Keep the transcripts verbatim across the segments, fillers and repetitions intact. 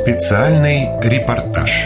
Специальный репортаж.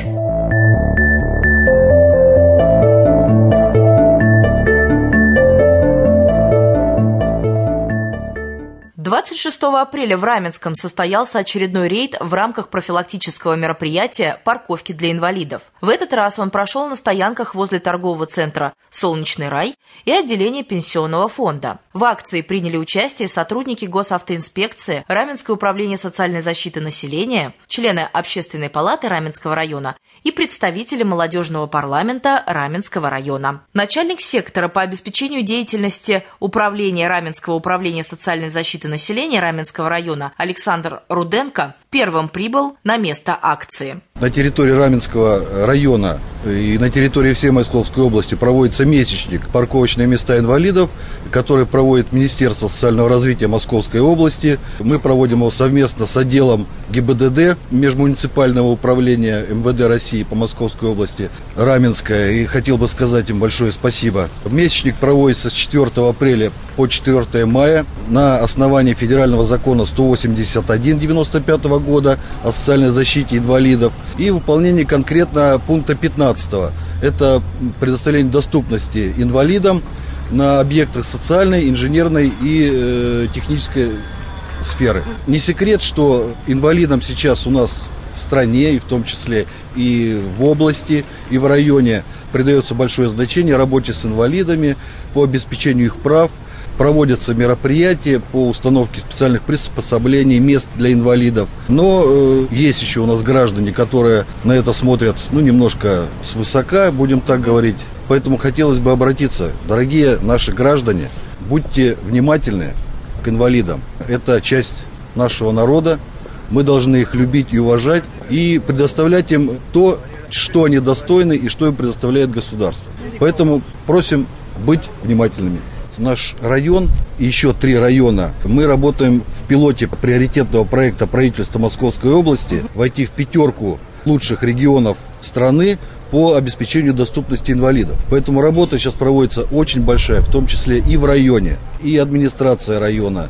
двадцать шестого апреля в Раменском состоялся очередной рейд в рамках профилактического мероприятия «Парковки для инвалидов». В этот раз он прошел на стоянках возле торгового центра «Солнечный рай» и отделения пенсионного фонда. В акции приняли участие сотрудники госавтоинспекции, Раменское управление социальной защиты населения, члены Общественной палаты Раменского района и представители молодежного парламента Раменского района. Начальник сектора по обеспечению деятельности управления Раменского управления социальной защиты населения населения Раменского района Александр Руденко первым прибыл на место акции. На территории Раменского района и на территории всей Московской области проводится месячник «Парковочные места инвалидов», который проводит Министерство социального развития Московской области. Мы проводим его совместно с отделом ГИБДД Межмуниципального управления эм вэ дэ России по Московской области Раменская. И хотел бы сказать им большое спасибо. Месячник проводится с четвёртого апреля по четвёртое мая на основании федерального закона сто восемьдесят один девяносто пятого года о социальной защите инвалидов и выполнение конкретно пункта пятнадцатого. Это предоставление доступности инвалидам на объектах социальной, инженерной и э, технической сферы. Не секрет, что инвалидам сейчас у нас в стране, и в том числе и в области, и в районе придается большое значение работе с инвалидами по обеспечению их прав. Проводятся мероприятия по установке специальных приспособлений, мест для инвалидов. Но э, есть еще у нас граждане, которые на это смотрят, ну, немножко свысока, будем так говорить. Поэтому хотелось бы обратиться, дорогие наши граждане, будьте внимательны к инвалидам. Это часть нашего народа. Мы должны их любить и уважать и предоставлять им то, что они достойны и что им предоставляет государство. Поэтому просим быть внимательными. Наш район и еще три района, мы работаем в пилоте приоритетного проекта правительства Московской области войти в пятерку лучших регионов страны по обеспечению доступности инвалидов. Поэтому работа сейчас проводится очень большая, в том числе и в районе, и администрация района,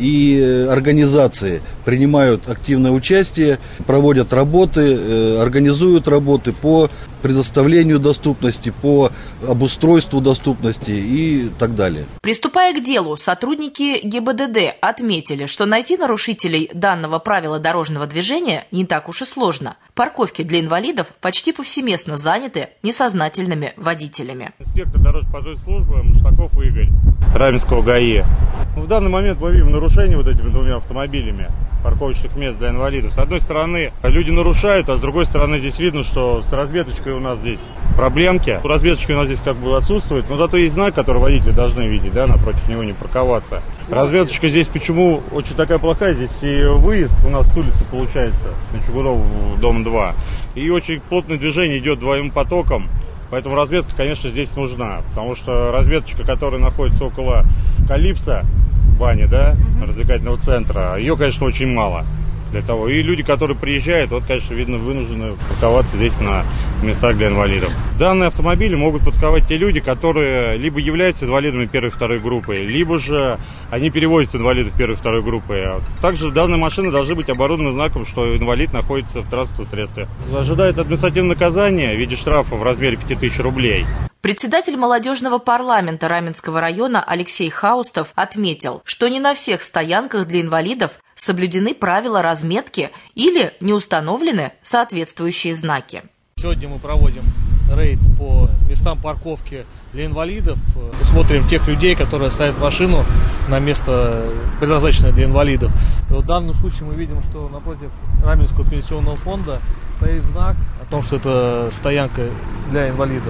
и организации принимают активное участие, проводят работы, организуют работы по предоставлению доступности, по обустройству доступности и так далее. Приступая к делу, сотрудники ГИБДД отметили, что найти нарушителей данного правила дорожного движения не так уж и сложно. Парковки для инвалидов почти повсеместно заняты несознательными водителями. Инспектор дорожно-патрульной службы Муштаков Игорь, Раменского ГАИ. В данный момент мы видим нарушение вот этими двумя автомобилями парковочных мест для инвалидов. С одной стороны, люди нарушают, а с другой стороны, здесь видно, что с разметочкой у нас здесь проблемки. Разметочки у нас здесь как бы отсутствует, но зато есть знак, который водители должны видеть, да, напротив него не парковаться. Разметочка здесь почему очень такая плохая? Здесь и выезд у нас с улицы получается, на Чугунова, дом два. И очень плотное движение идет двоим потоком. Поэтому разметка, конечно, здесь нужна. Потому что разметочка, которая находится около Калипса, бани, да, развлекательного центра, ее, конечно, очень мало для того. И люди, которые приезжают, вот, конечно, видно, вынуждены парковаться здесь на местах для инвалидов. Данные автомобили могут парковать те люди, которые либо являются инвалидами первой и второй группы, либо же они перевозят инвалидов первой и второй группы. Также данные машины должны быть оборудованы знаком, что инвалид находится в транспортном средстве. Ожидает административное наказание в виде штрафа в размере пяти тысяч рублей. Председатель молодежного парламента Раменского района Алексей Хаустов отметил, что не на всех стоянках для инвалидов соблюдены правила разметки или не установлены соответствующие знаки. Сегодня мы проводим рейд по местам парковки для инвалидов. Смотрим тех людей, которые ставят машину на место, предназначенное для инвалидов. И вот в данном случае мы видим, что напротив Раменского пенсионного фонда стоит знак о том, что это стоянка для инвалидов.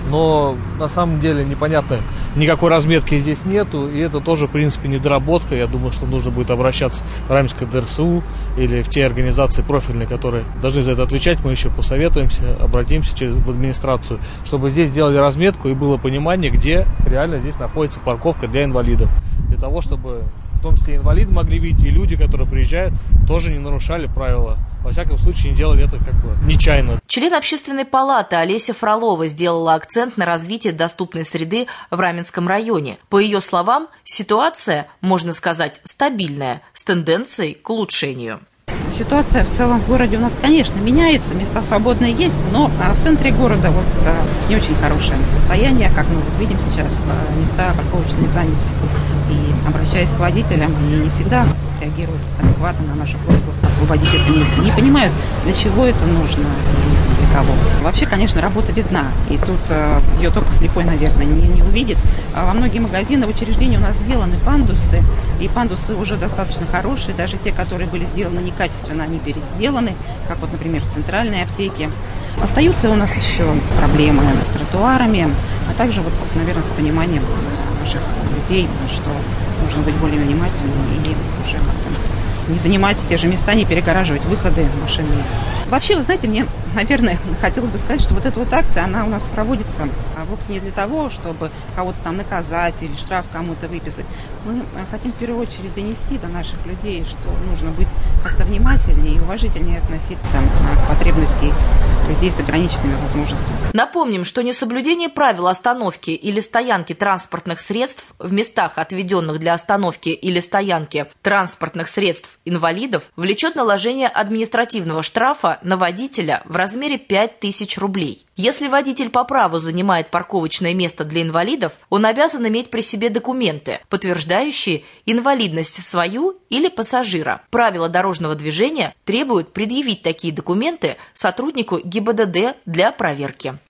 Но на самом деле непонятно, никакой разметки здесь нету, и это тоже, в принципе, недоработка. Я думаю, что нужно будет обращаться в Раменское дэ эр эс у или в те организации профильные, которые должны за это отвечать. Мы еще посоветуемся, обратимся через в администрацию, чтобы здесь сделали разметку и было понимание, где реально здесь находится парковка для инвалидов. Для того, чтобы в том числе инвалиды могли видеть, и люди, которые приезжают, тоже не нарушали правила. Во всяком случае, не делали это как бы нечаянно. Член Общественной палаты Олеся Фролова сделала акцент на развитие доступной среды в Раменском районе. По ее словам, ситуация, можно сказать, стабильная, с тенденцией к улучшению. Ситуация в целом в городе у нас, конечно, меняется, места свободные есть, но в центре города вот не очень хорошее состояние, как мы вот видим сейчас, места парковочные заняты. И обращаясь к водителям, они не всегда реагируют адекватно на нашу просьбу освободить это место. Не понимают, для чего это нужно и для кого. Вообще, конечно, работа видна, и тут э, ее только слепой, наверное, не, не увидит. А во многие магазины, учреждения у нас сделаны пандусы, и пандусы уже достаточно хорошие, даже те, которые были сделаны некачественно, они пересделаны, как вот, например, в центральной аптеке. Остаются у нас еще проблемы с тротуарами, а также, вот, наверное, с пониманием наших людей, что нужно быть более внимательным и уже как-то не занимать те же места, не перегораживать выходы машины. Вообще, вы знаете, мне, наверное, хотелось бы сказать, что вот эта вот акция, она у нас проводится вовсе не для того, чтобы кого-то там наказать или штраф кому-то выписать. Мы хотим в первую очередь донести до наших людей, что нужно быть как-то внимательнее и уважительнее относиться к потребностям людей с ограниченными возможностями. Напомним, что несоблюдение правил остановки или стоянки транспортных средств в местах, отведенных для остановки или стоянки транспортных средств инвалидов, влечет наложение административного штрафа на водителя в размере пять тысяч рублей. Если водитель по праву занимает парковочное место для инвалидов, он обязан иметь при себе документы, подтверждающие инвалидность свою или пассажира. Правила дорожного движения требуют предъявить такие документы сотруднику ГИБДД для проверки.